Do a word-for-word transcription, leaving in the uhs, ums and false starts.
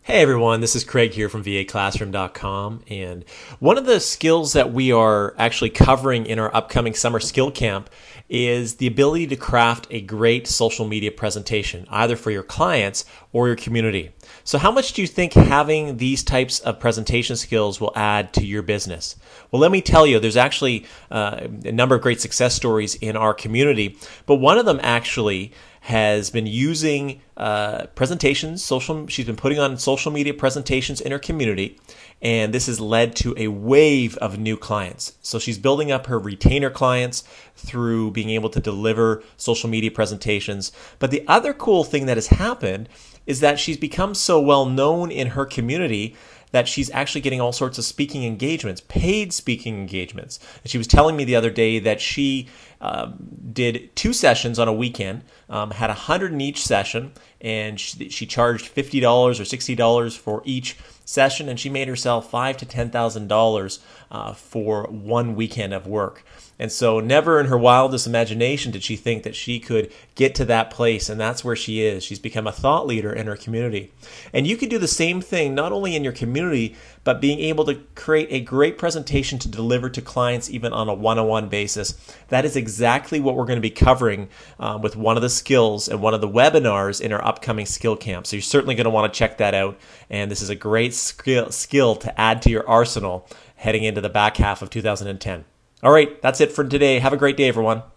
Hey everyone, this is Craig here from V A Classroom dot com, and one of the skills that we are actually covering in our upcoming summer skill camp is the ability to craft a great social media presentation, either for your clients or your community. So how much do you think having these types of presentation skills will add to your business? Well, let me tell you, there's actually uh, a number of great success stories in our community, but one of them actually has been using uh, presentations, social. She's been putting on social media presentations in her community, and this has led to a wave of new clients. So she's building up her retainer clients through being able to deliver social media presentations. But the other cool thing that has happened is that she's become so well known in her community that she's actually getting all sorts of speaking engagements, paid speaking engagements. And she was telling me the other day that she um, did two sessions on a weekend, um, had a hundred in each session, and she, she charged fifty dollars or sixty dollars for each session, and she made herself five to ten thousand dollars uh, for one weekend of work. And so never in her wildest imagination did she think that she could get to that place, and that's where she is. She's become a thought leader in her community. And you can do the same thing, not only in your community, but being able to create a great presentation to deliver to clients even on a one-on-one basis. That is exactly what we're going to be covering um, with one of the skills and one of the webinars in our upcoming skill camp. So you're certainly going to want to check that out. And this is a great skill, skill to add to your arsenal heading into the back half of two thousand ten. All right, that's it for today. Have a great day, everyone.